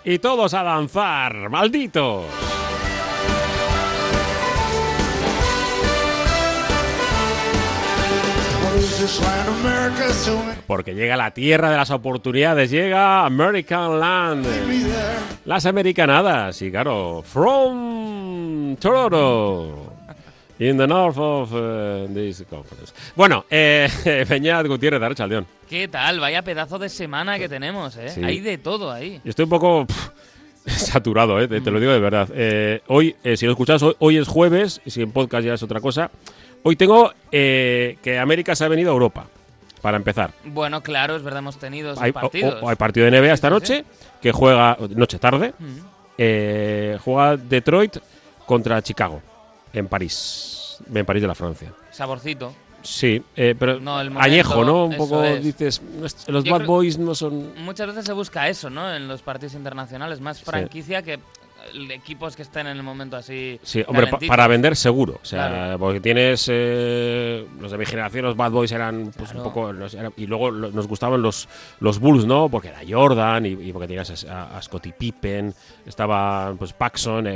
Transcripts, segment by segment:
Y todos a danzar, malditos. Porque llega la tierra de las oportunidades, llega American Land, las americanadas, y claro, from Toronto, in the north of this conference. Bueno, Beñat Gutiérrez, Arratsaldeon. ¿Qué tal? Vaya pedazo de semana que tenemos, ¿eh? Sí. Hay de todo ahí. Yo estoy un poco saturado, te lo digo de verdad. Hoy, si lo escuchas, hoy es jueves, y si en podcast ya es otra cosa. Hoy tengo que América se ha venido a Europa, para empezar. Bueno, claro, es verdad, hemos tenido esos Hay partidos. hay partido de NBA esta noche, que juega, noche-tarde, juega Detroit contra Chicago, en París de la Francia. Saborcito. Sí, pero No, el momento, añejo, ¿no? Un eso poco es. dices, los Yo Bad creo- Boys no son... Muchas veces se busca eso, ¿no? En los partidos internacionales, más franquicia que equipos que estén en el momento así. Sí, hombre, calentitos. para vender seguro. O sea, Claro. porque tienes los de mi generación, los Bad Boys eran pues Claro. un poco... y luego nos gustaban los Bulls, ¿no? Porque era Jordan y porque tenías a Scottie Pippen, estaba pues Paxson.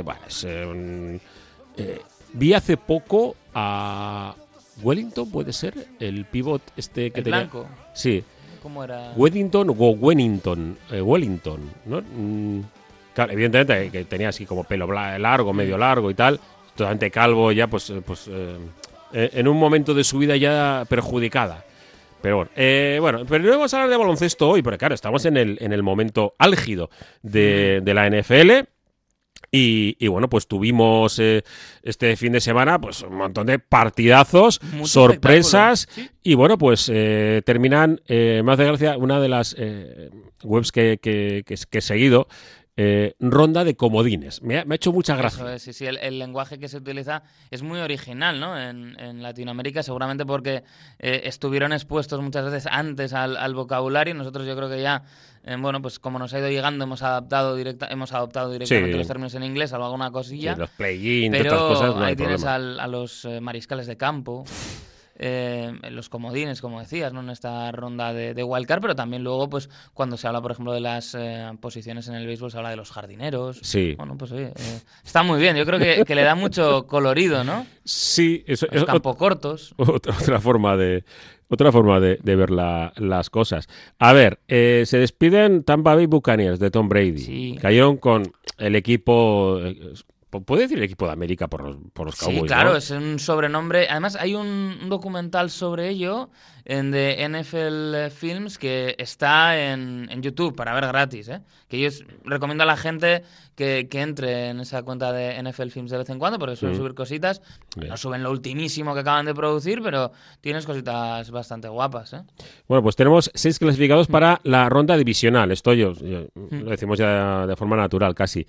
Vi hace poco a Wellington, ¿puede ser? El pivot este que El tenía... blanco. Sí. ¿Cómo era? Weddington o Wellington, ¿no? Claro, evidentemente que tenía así como pelo largo, medio largo y tal, totalmente calvo ya, en un momento de su vida ya perjudicada. Pero bueno, pero no vamos a hablar de baloncesto hoy, porque claro, estamos en el momento álgido de la NFL. Y bueno, pues tuvimos este fin de semana pues un montón de partidazos, Mucho sorpresas, espectáculo, sí. y bueno, pues terminan, me hace gracia, una de las webs que he seguido, ronda de comodines. Me ha hecho mucha gracia. Eso es, sí, el lenguaje que se utiliza es muy original, ¿no? En Latinoamérica, seguramente porque estuvieron expuestos muchas veces antes al vocabulario. Nosotros yo creo que ya, bueno, pues como nos ha ido llegando, hemos adoptado directamente Sí. los términos en inglés, salvo alguna cosilla. Sí, los play-in, Pero otras cosas, no hay ahí tienes problema. a los mariscales de campo, los comodines, como decías, ¿no? En esta ronda de wildcard, pero también luego, pues cuando se habla, por ejemplo, de las posiciones en el béisbol, se habla de los jardineros. Sí. Bueno, pues oye, está muy bien. Yo creo que le da mucho colorido, ¿no? Sí, eso Los es campocortos. otra forma de ver las cosas. A ver, se despiden Tampa Bay Buccaneers de Tom Brady. Sí. Cayeron con el equipo... ¿Puede decir el equipo de América por los Cowboys? Sí, claro, ¿no? es un sobrenombre. Además, hay un documental sobre ello en The NFL Films que está en YouTube para ver gratis, ¿eh? Que yo recomiendo a la gente que entre en esa cuenta de NFL Films de vez en cuando, porque suelen subir cositas. Bien. No suben lo ultimísimo que acaban de producir, pero tienes cositas bastante guapas, ¿eh? Bueno, pues tenemos 6 clasificados para la ronda divisional. Esto lo decimos ya de forma natural casi.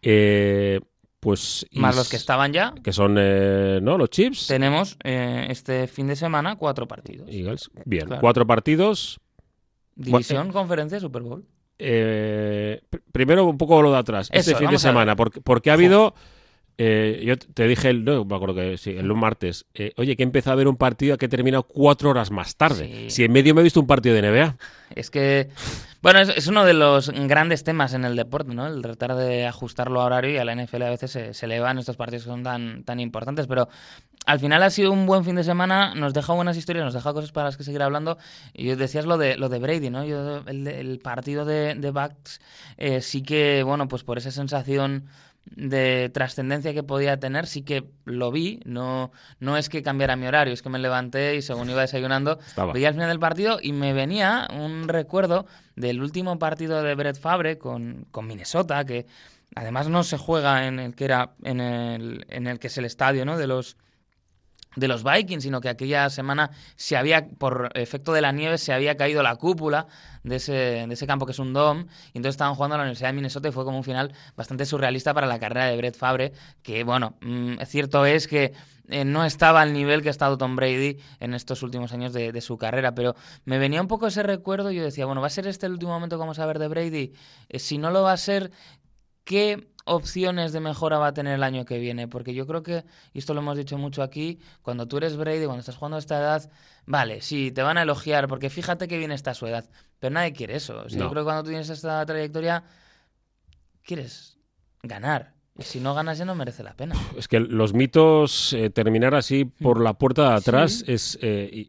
Pues Más los que estaban ya. que son ¿no? Los Chiefs, Tenemos este fin de semana 4 partidos. Eagles. Bien, Claro. 4 partidos. División, conferencia, Super Bowl. Primero un poco lo de atrás, Eso, este fin de vamos a ver. semana, porque ha habido... yo te dije, no me acuerdo que sí, el martes, oye, que he empezado a ver un partido que he terminado 4 horas más tarde. Sí. Si en medio me he visto un partido de NBA. Es que, bueno, es uno de los grandes temas en el deporte, ¿no? El tratar de ajustarlo a horario, y a la NFL a veces se le van estos partidos que son tan importantes, pero al final ha sido un buen fin de semana, nos deja buenas historias, nos deja cosas para las que seguir hablando, y decías lo de Brady, ¿no? Yo el partido de Bucks sí que, bueno, pues por esa sensación de trascendencia que podía tener, sí que lo vi, no es que cambiara mi horario, es que me levanté y según iba desayunando Estaba. veía el final del partido y me venía un recuerdo del último partido de Brett Favre con Minnesota, que además no se juega en el que era en el que es el estadio, ¿no? de los Vikings, sino que aquella semana por efecto de la nieve, se había caído la cúpula de ese campo que es un dome, y entonces estaban jugando a la Universidad de Minnesota y fue como un final bastante surrealista para la carrera de Brett Favre, que bueno, cierto es que no estaba al nivel que ha estado Tom Brady en estos últimos años de su carrera, pero me venía un poco ese recuerdo y yo decía, bueno, ¿va a ser este el último momento que vamos a ver de Brady? Si no lo va a ser, ¿qué opciones de mejora va a tener el año que viene? Porque yo creo que, y esto lo hemos dicho mucho aquí, cuando tú eres Brady, cuando estás jugando a esta edad, vale, sí, te van a elogiar, porque fíjate que bien está a su edad, pero nadie quiere eso. O sea, No. Yo creo que cuando tú tienes esta trayectoria, quieres ganar. Y si no ganas ya no merece la pena. Es que los mitos, terminar así por la puerta de atrás Sí. es...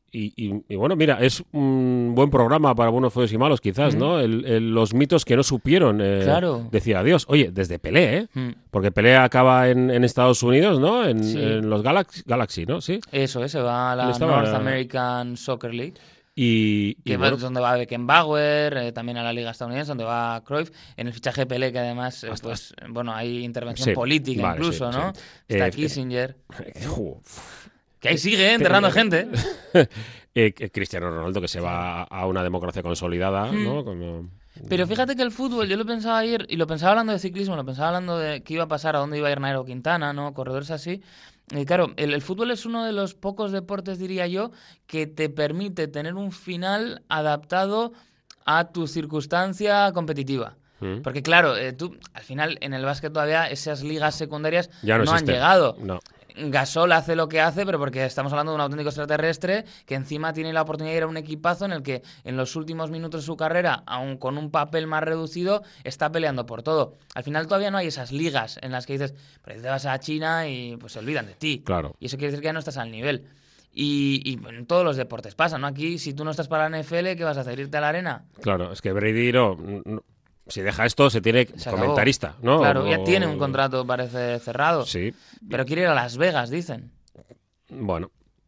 y bueno, mira, es un buen programa para buenos, feos y malos quizás, ¿no? Los mitos que no supieron Claro. decir adiós. Oye, desde Pelé, ¿eh? Mm. Porque Pelé acaba en Estados Unidos, ¿no? Sí. En los Galaxy, ¿no? Sí. Eso, se va a la Él estaba- North American Soccer League. Y Que bueno, es donde va Beckenbauer, también a la Liga Estadounidense, donde va Cruyff, en el fichaje de Pelé, que además, bueno, hay intervención Sí, política vale, incluso, sí, ¿no? sí. Está Kissinger, jo, que ahí sigue enterrando gente. Cristiano Ronaldo, que se va a una democracia consolidada, ¿no? Como... Pero fíjate que el fútbol, yo lo pensaba ayer, y lo pensaba hablando de ciclismo, lo pensaba hablando de qué iba a pasar, a dónde iba a ir Nairo Quintana, ¿no? Corredores así. Y claro, el fútbol es uno de los pocos deportes, diría yo, que te permite tener un final adaptado a tu circunstancia competitiva. Porque claro, tú al final en el básquet todavía esas ligas secundarias Ya no han existen. llegado. No. Gasol hace lo que hace, pero porque estamos hablando de un auténtico extraterrestre que encima tiene la oportunidad de ir a un equipazo en el que en los últimos minutos de su carrera, aun con un papel más reducido, está peleando por todo. Al final todavía no hay esas ligas en las que dices, pero te vas a China y pues se olvidan de ti. Claro. Y eso quiere decir que ya no estás al nivel. Y en todos los deportes pasa, ¿no? Aquí, si tú no estás para la NFL, ¿qué vas a hacer? ¿Irte a la arena? Claro, es que Brady no, si deja esto, se tiene Se acabó. comentarista, ¿no? Claro, O- ya tiene un contrato, parece, cerrado. Sí. Pero quiere ir a Las Vegas, dicen. Bueno.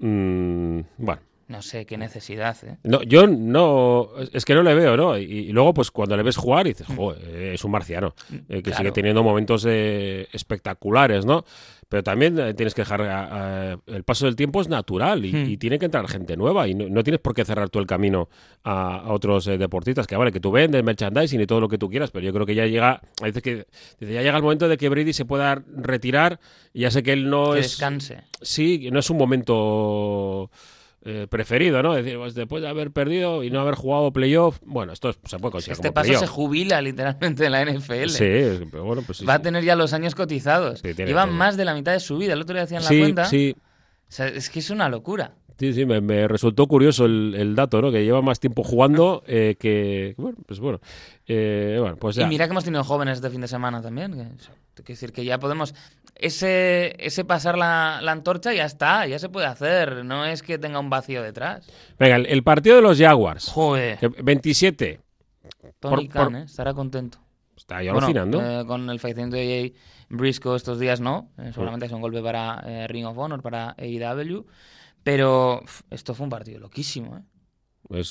Bueno. No sé qué necesidad, ¿eh? No, yo no, es que no le veo, ¿no? Y luego, pues cuando le ves jugar, dices, joder, es un marciano, que Claro. sigue teniendo momentos espectaculares, ¿no? Pero también tienes que dejar, el paso del tiempo es natural y tiene que entrar gente nueva y no tienes por qué cerrar tú el camino a otros deportistas, que vale, que tú vendes merchandising y todo lo que tú quieras, pero yo creo que ya llega, a veces que ya llega el momento de que Brady se pueda retirar y ya sé que él no Que es... descanse. Sí, no es un momento preferido, ¿no? Es decir, pues después de haber perdido y no haber jugado playoff, bueno, esto se puede considerar Este como paso playoff. se jubila literalmente en la NFL. Sí, pero bueno, pues sí. Va a sí. tener ya los años cotizados. Sí, tiene Lleva todo. más de la mitad de su vida. El otro día decían la Sí, cuenta. sí, O sea, es que es una locura. sí, me resultó curioso el dato, ¿no? Que lleva más tiempo jugando que... Bueno, pues bueno. Bueno, pues ya. Y mira que hemos tenido jóvenes este fin de semana también. Quiero decir que ya podemos... Ese pasar la antorcha ya está, ya se puede hacer. No es que tenga un vacío detrás. Venga, el partido de los Jaguars. Joder. 27. Tony por- Khan, estará contento. Está ahí alucinando. Con el fallecimiento de Jay Briscoe estos días no. Seguramente es un golpe para Ring of Honor, para AEW. Pero esto fue un partido loquísimo, ¿eh? Pues,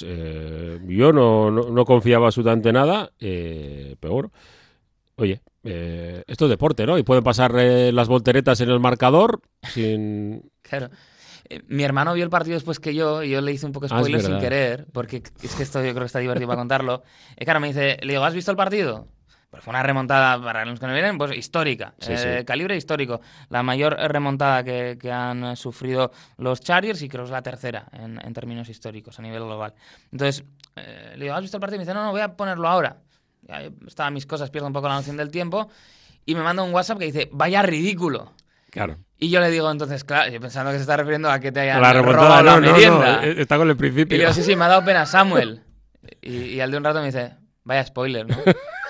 yo no confiaba absolutamente nada, pero bueno. Oye, esto es deporte, ¿no? Y pueden pasar las volteretas en el marcador sin... Claro. Mi hermano vio el partido después que yo, y yo le hice un poco spoiler es sin verdad. querer, porque es que esto yo creo que está divertido para contarlo. Y claro, me dice, le digo, ¿has visto el partido? Pues fue una remontada, para los que no vienen, pues histórica. Sí, sí. Calibre histórico. La mayor remontada que han sufrido los Chargers y creo que es la tercera en términos históricos a nivel global. Entonces, le digo, ¿has visto el partido? Y me dice, no, voy a ponerlo ahora. Ya estaban mis cosas, pierdo un poco la noción del tiempo. Y me manda un WhatsApp que dice, vaya ridículo. Claro. Y yo le digo, entonces, claro, yo pensando que se está refiriendo a que te hayan La remontada, robado la merienda. está con el principio. Y yo, sí, me ha dado pena Samuel. Y al de un rato me dice, vaya spoiler, ¿no?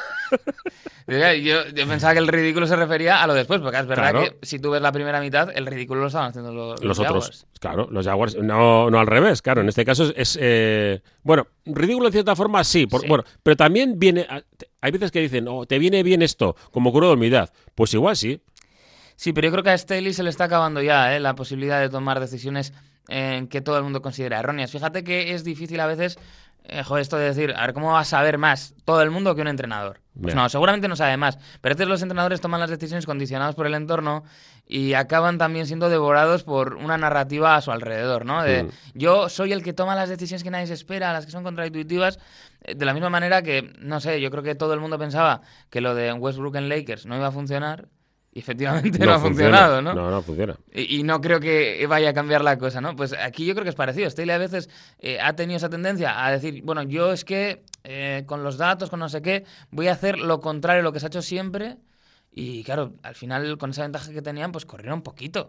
Yo pensaba que el ridículo se refería a lo después, porque es verdad Claro. que si tú ves la primera mitad, el ridículo lo estaban haciendo los otros, Jaguars. claro, los Jaguars, no al revés, claro, en este caso bueno, ridículo en cierta forma sí, Sí. Bueno, pero también viene, hay veces que dicen, te viene bien esto, como curo de humildad, pues igual sí. Sí, pero yo creo que a Staley se le está acabando ya la posibilidad de tomar decisiones que todo el mundo considera erróneas. Fíjate que es difícil a veces, esto de decir, a ver, ¿cómo va a saber más todo el mundo que un entrenador? Pues Bien. no, seguramente no sabe más. Pero a veces los entrenadores toman las decisiones condicionados por el entorno y acaban también siendo devorados por una narrativa a su alrededor, ¿no? De yo soy el que toma las decisiones que nadie se espera, las que son contraintuitivas, de la misma manera que, no sé, yo creo que todo el mundo pensaba que lo de Westbrook en Lakers no iba a funcionar. Y efectivamente no ha funciona. funcionado, ¿no? No funciona. Y no creo que vaya a cambiar la cosa, ¿no? Pues aquí yo creo que es parecido. Staley a veces ha tenido esa tendencia a decir, bueno, yo es que con los datos, con no sé qué, voy a hacer lo contrario a lo que se ha hecho siempre. Y claro, al final con esa ventaja que tenían, pues corrieron poquito.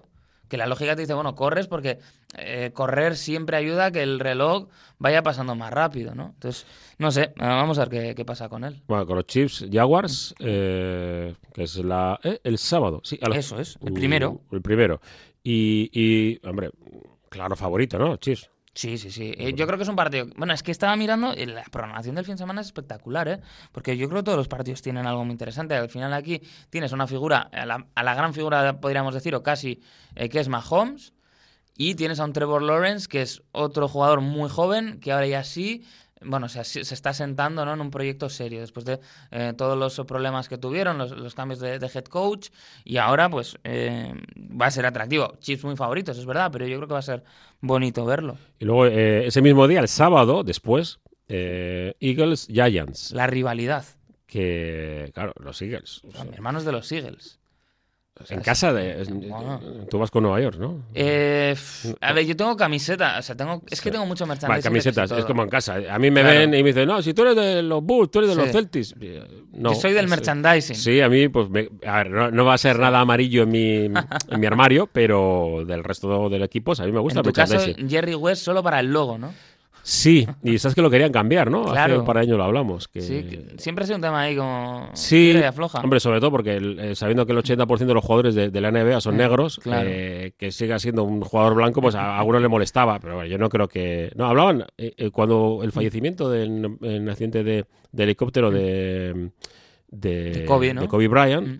Que la lógica te dice, bueno, corres porque correr siempre ayuda a que el reloj vaya pasando más rápido, ¿no? Entonces, no sé, vamos a ver qué pasa con él. Bueno, con los Chiefs Jaguars, que es el sábado. Sí, Eso es, el primero. El primero. Y, hombre, claro favorito, ¿no? Chiefs. Sí. Yo creo que es un partido... Bueno, es que estaba mirando y la programación del fin de semana es espectacular, ¿eh? Porque yo creo que todos los partidos tienen algo muy interesante. Al final aquí tienes una figura, a la gran figura, podríamos decir, o casi, que es Mahomes, y tienes a un Trevor Lawrence, que es otro jugador muy joven, que ahora ya sí... Bueno, se está sentando, ¿no?, en un proyecto serio después de todos los problemas que tuvieron, los cambios de head coach, y ahora pues va a ser atractivo. Chiefs muy favoritos, es verdad, pero yo creo que va a ser bonito verlo. Y luego ese mismo día, el sábado, después, Eagles Giants. La rivalidad. Que, claro, los Eagles. Son hermanos de los Eagles. O sea, en casa bueno. Tú vas con Nueva York, ¿no? A ver, yo tengo camiseta, o sea, es que tengo mucho merchandising. Vale, camisetas, es como en casa. A mí me Claro. ven y me dicen, no, si tú eres de los Bulls, tú eres de los Sí. Celtics. No, Yo soy del merchandising. Sí, a mí, pues, a ver, no va a ser nada amarillo en mi armario, pero del resto del equipo, a mí me gusta En el tu caso, merchandising. Jerry West solo para el logo, ¿no? Sí, y sabes que lo querían cambiar, ¿no? Claro. Hace un par de años lo hablamos. Que... Sí, que siempre ha sido un tema ahí como... Sí, tira y afloja. hombre, sobre todo porque sabiendo que el 80% de los jugadores de la NBA son negros, claro. Que siga siendo un jugador blanco, pues a algunos le molestaba, pero bueno, yo no creo que... No, hablaban cuando el fallecimiento en accidente de helicóptero de Kobe, ¿no? de Kobe Bryant,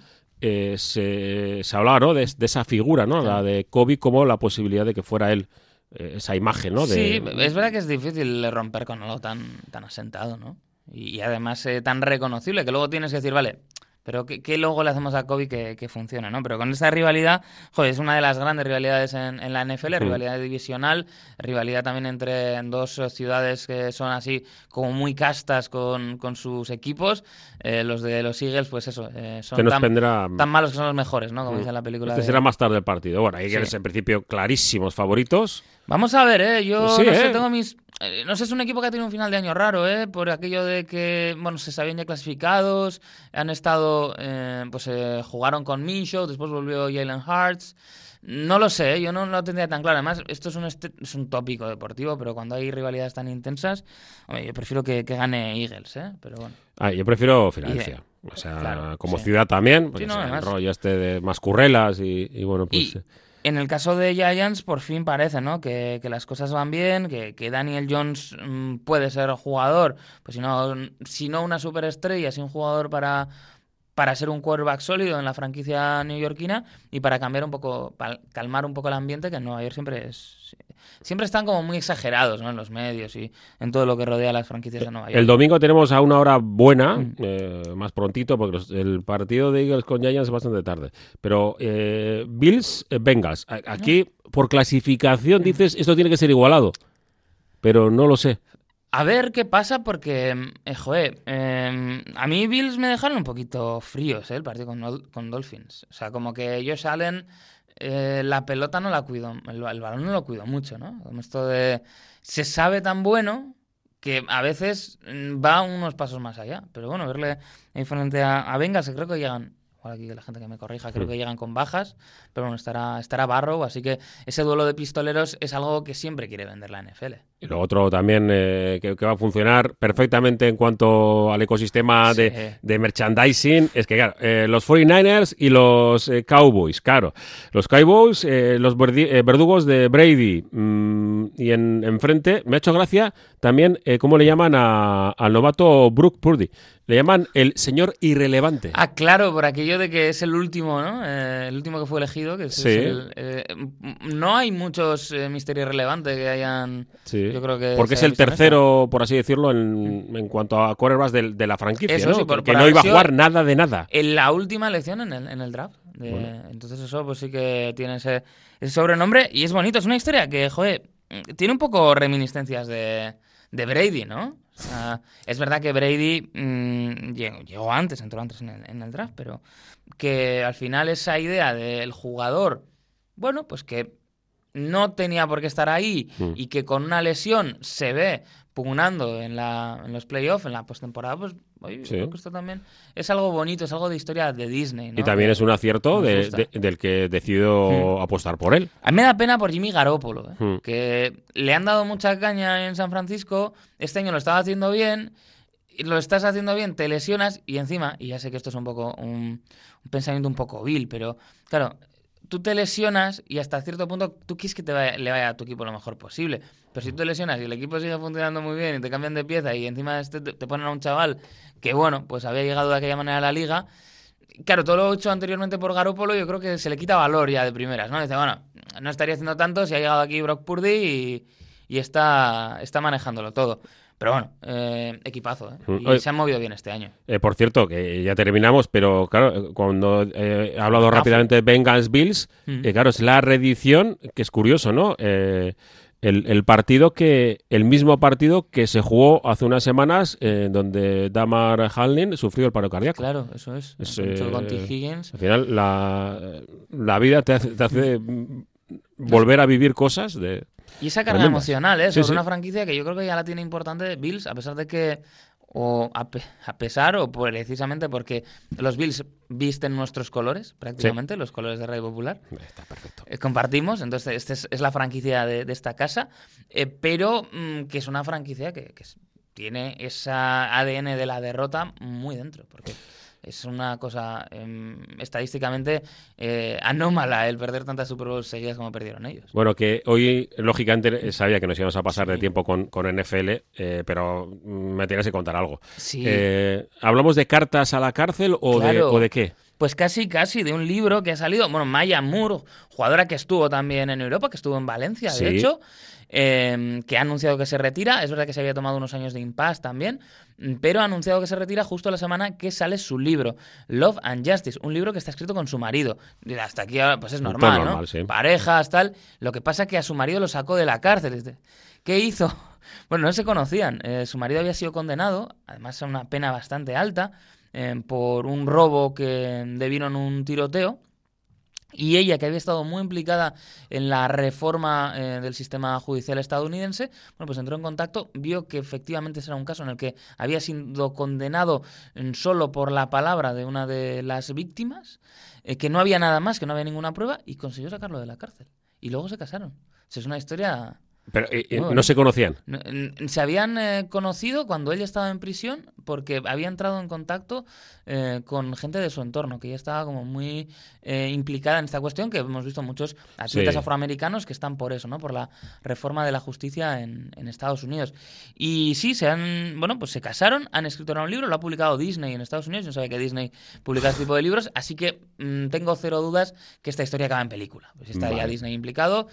se hablaba, ¿no?, de esa figura, ¿no? Claro. La de Kobe como la posibilidad de que fuera él, esa imagen, ¿no? Sí, es verdad que es difícil romper con algo tan asentado, ¿no? Y además tan reconocible que luego tienes que decir, vale, pero ¿qué logo le hacemos a Kobe que funcione, ¿no? Pero con esta rivalidad, joder, es una de las grandes rivalidades en la NFL, rivalidad divisional, rivalidad también entre dos ciudades que son así como muy castas con sus equipos. Los de los Eagles, pues eso, son tan malos que son los mejores, ¿no? Como dice la película. Este será más tarde el partido. Bueno, ahí Sí. en principio clarísimos favoritos. Vamos a ver, yo Sí, no sé, tengo mis... no sé, es un equipo que ha tenido un final de año raro, por aquello de que, bueno, se sabían ya clasificados, han estado, jugaron con Minshew, después volvió Jalen Hurts. No lo sé, yo no lo tendría tan claro. Además, esto es un tópico deportivo, pero cuando hay rivalidades tan intensas, hombre, yo prefiero que gane Eagles, pero bueno. Yo prefiero Filadelfia. O sea, claro, como sí. ciudad también, porque Sí, no, el además. rollo de más currelas y bueno, pues... En el caso de Giants, por fin parece, ¿no?, que las cosas van bien, que Daniel Jones puede ser jugador, pues si no una superestrella, si un jugador para ser un quarterback sólido en la franquicia neoyorquina y para cambiar un poco, para calmar un poco el ambiente, que en Nueva York siempre están como muy exagerados, ¿no?, en los medios y en todo lo que rodea a las franquicias de Nueva York. El domingo tenemos a una hora buena, más prontito, porque el partido de Eagles con Giants es bastante tarde. Pero Bills, Bengals. Aquí, por clasificación, dices, esto tiene que ser igualado. Pero no lo sé. A ver qué pasa porque, a mí Bills me dejaron un poquito fríos, el partido con Dolphins. O sea, como que Josh Allen, la pelota no la cuido, el balón no lo cuido mucho, ¿no? Como esto de... Se sabe tan bueno que a veces va unos pasos más allá. Pero bueno, verle ahí frente a Bengals, que creo que llegan... Aquí la gente que me corrija, creo que llegan con bajas, pero bueno, estará Barrow, así que ese duelo de pistoleros es algo que siempre quiere vender la NFL. Y lo otro también que va a funcionar perfectamente en cuanto al ecosistema de merchandising es que, claro, los 49ers y los Cowboys, claro. Los Cowboys, los verdugos de Brady, y enfrente me ha hecho gracia también cómo le llaman al novato Brock Purdy. Le llaman el señor irrelevante. Ah, claro, por aquello de que es el último, ¿no? El último que fue elegido. Que sí. No hay muchos misterios relevantes que hayan... Sí. Yo creo que porque es el tercero, por así decirlo, en cuanto a quarterbacks de la franquicia, eso, ¿no? Sí, que no iba a jugar nada de nada. En la última elección en el draft. Bueno. Entonces eso pues sí que tiene ese sobrenombre y es bonito. Es una historia que, joder, tiene un poco reminiscencias de Brady, ¿no? O sea, es verdad que Brady llegó antes, entró antes en el draft, pero que al final esa idea del jugador, bueno, pues que no tenía por qué estar ahí y que con una lesión se ve pugnando en los playoffs, en la postemporada, pues Oye, Sí. creo que esto también es algo bonito, es algo de historia de Disney, ¿no? Y también es un acierto nos gusta. del que decidió apostar por él. A mí me da pena por Jimmy Garoppolo, que le han dado mucha caña en San Francisco, este año lo estaba haciendo bien, y lo estás haciendo bien, te lesionas y encima, y ya sé que esto es un poco un pensamiento un poco vil, pero claro, tú te lesionas y hasta cierto punto tú quieres que le vaya a tu equipo lo mejor posible, pero si tú te lesionas y el equipo sigue funcionando muy bien y te cambian de pieza y encima te ponen a un chaval que bueno, pues había llegado de aquella manera a la liga. Claro, todo lo hecho anteriormente por Garoppolo yo creo que se le quita valor ya de primeras, ¿no? Dice, bueno, no estaría haciendo tanto si ha llegado aquí Brock Purdy y está manejándolo todo. Pero bueno, equipazo, ¿eh? Y se han movido bien este año. Por cierto, que ya terminamos, pero claro, cuando he hablado rápidamente de Bengals Bills, claro, es la reedición, que es curioso, ¿no? El mismo partido que se jugó hace unas semanas, donde Damar Hamlin sufrió el paro cardíaco. Claro, eso es. Con T. Higgins. Al final, la vida te hace volver a vivir cosas de... Y esa carga emocional, sobre una franquicia que yo creo que ya la tiene importante Bills, a pesar de que, o a pesar o precisamente porque los Bills visten nuestros colores, prácticamente, los colores de Radio Popular. Está perfecto. Compartimos, entonces es la franquicia de esta casa, pero que es una franquicia que tiene esa ADN de la derrota muy dentro, porque... Es una cosa estadísticamente anómala el perder tantas Super Bowls seguidas como perdieron ellos. Bueno, que hoy, lógicamente, sabía que nos íbamos a pasar de tiempo con NFL, pero me tienes que contar algo. Sí. ¿Hablamos de cartas a la cárcel o de qué? Pues casi, de un libro que ha salido. Bueno, Maya Moore, jugadora que estuvo también en Europa, que estuvo en Valencia, de hecho, que ha anunciado que se retira. Es verdad que se había tomado unos años de impasse también, pero ha anunciado que se retira justo la semana que sale su libro, Love and Justice, un libro que está escrito con su marido. Y hasta aquí pues es normal, ¿no? Sí. Parejas, tal. Lo que pasa es que a su marido lo sacó de la cárcel. ¿Qué hizo? Bueno, no se conocían. Su marido había sido condenado, además a una pena bastante alta, por un robo que devino en un tiroteo. Y ella, que había estado muy implicada en la reforma del sistema judicial estadounidense, bueno, pues entró en contacto, vio que efectivamente ese era un caso en el que había sido condenado solo por la palabra de una de las víctimas, que no había nada más, que no había ninguna prueba, y consiguió sacarlo de la cárcel. Y luego se casaron. O sea, es una historia... Pero no se conocían. Se habían conocido cuando ella estaba en prisión porque había entrado en contacto con gente de su entorno, que ya estaba como muy implicada en esta cuestión, que hemos visto muchos atletas afroamericanos que están por eso, ¿no? Por la reforma de la justicia en Estados Unidos. Y sí, pues se casaron, han escrito ahora un libro, lo ha publicado Disney en Estados Unidos, yo no sabía que Disney publicaba este tipo de libros, así que tengo cero dudas que esta historia acaba en película. Pues está ya Disney implicado.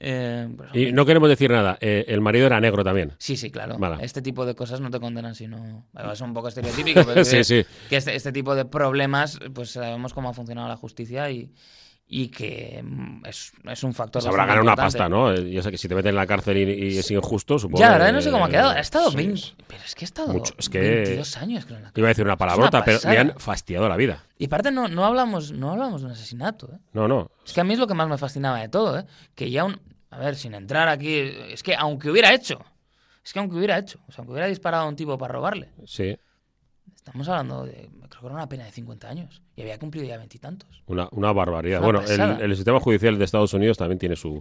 Y no queremos decir nada, el marido era negro también. Sí, claro. Vale. Este tipo de cosas no te condenan si no... Es un poco estereotípico, pero que este tipo de problemas, pues sabemos cómo ha funcionado la justicia y que es un factor. Se habrá ganado una pasta, ¿no? Yo sé que si te meten en la cárcel y es injusto, supongo. Ya, la verdad no sé cómo ha quedado. Ha estado 20... Sí. Pero es que ha estado mucho. Es que 22 años, creo. Iba a decir una palabrota, pero le han fastidiado la vida. Y aparte no hablamos de un asesinato, ¿eh? No. Es que a mí es lo que más me fascinaba de todo, ¿eh? Que ya A ver, sin entrar aquí... Es que aunque hubiera hecho... O sea, aunque hubiera disparado a un tipo para robarle. Sí. Estamos hablando de... Creo que era una pena de 50 años. Y había cumplido ya 20 y tantos. Una barbaridad. Una bueno, el sistema judicial de Estados Unidos también tiene sus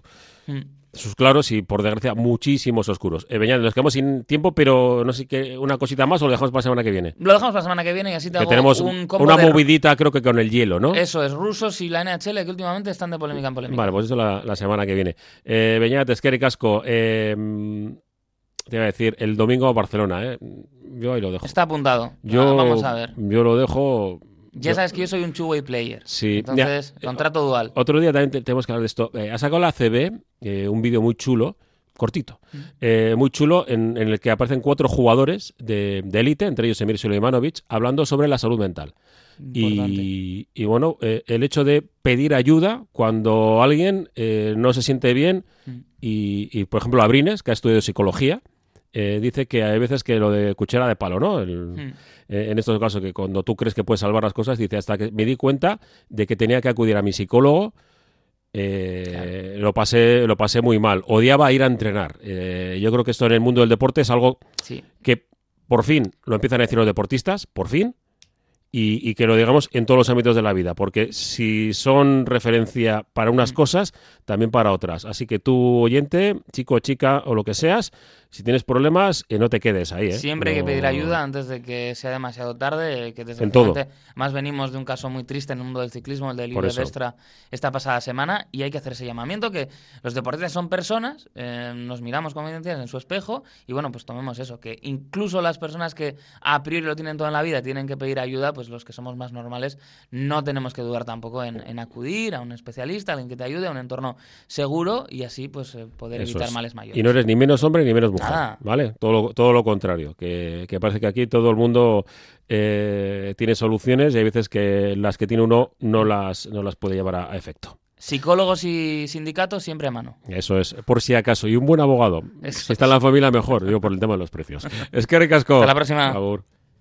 claros y, por desgracia, muchísimos oscuros. Beñat, nos quedamos sin tiempo, pero no sé qué, una cosita más o lo dejamos para la semana que viene. Lo dejamos para la semana que viene y así te hago tenemos un combo una movidita, creo que con el hielo, ¿no? Eso es, rusos y la NHL, que últimamente están de polémica en polémica. Vale, pues eso la semana que viene. Beñat, Esquer y Casco, te iba a decir, el domingo a Barcelona, ¿eh? Yo ahí lo dejo. Está apuntado. Vamos a ver. Yo lo dejo... Ya sabes que yo soy un two-way player. Sí. Entonces, contrato dual. Otro día también tenemos que hablar de esto. Ha sacado la CB un vídeo muy chulo, cortito, muy chulo, en el que aparecen 4 jugadores de élite, entre ellos Emir Sulejmanovic, hablando sobre la salud mental. Y bueno, el hecho de pedir ayuda cuando alguien no se siente bien y, por ejemplo, Abrines, que ha estudiado psicología, dice que hay veces que lo de cuchara de palo, ¿no? En estos casos, que cuando tú crees que puedes salvar las cosas, dice, hasta que me di cuenta de que tenía que acudir a mi psicólogo, claro. Lo pasé muy mal. Odiaba ir a entrenar. Yo creo que esto en el mundo del deporte es algo que por fin lo empiezan a decir los deportistas, por fin, y que lo digamos en todos los ámbitos de la vida, porque si son referencia para unas cosas, también para otras. Así que tú, oyente, chico o chica o lo que seas, si tienes problemas, no te quedes ahí. Siempre hay que pedir ayuda antes de que sea demasiado tarde, que desgraciadamente más venimos de un caso muy triste en el mundo del ciclismo, el de Libre Destra, esta pasada semana, y hay que hacer ese llamamiento, que los deportistas son personas, nos miramos como identidades en su espejo, y bueno, pues tomemos eso, que incluso las personas que a priori lo tienen todo en la vida tienen que pedir ayuda, pues los que somos más normales no tenemos que dudar tampoco en acudir a un especialista, a alguien que te ayude, a un entorno seguro, y así pues poder evitar males mayores. Y no eres ni menos hombre ni menos mujer. ¿Vale? Todo lo contrario, que parece que aquí todo el mundo tiene soluciones y hay veces que las que tiene uno no las puede llevar a efecto. Psicólogos y sindicatos siempre a mano. Eso es, por si acaso. Y un buen abogado. Si está en la familia, mejor, digo, por el tema de los precios. Es que ricasco. Hasta la próxima. Agur.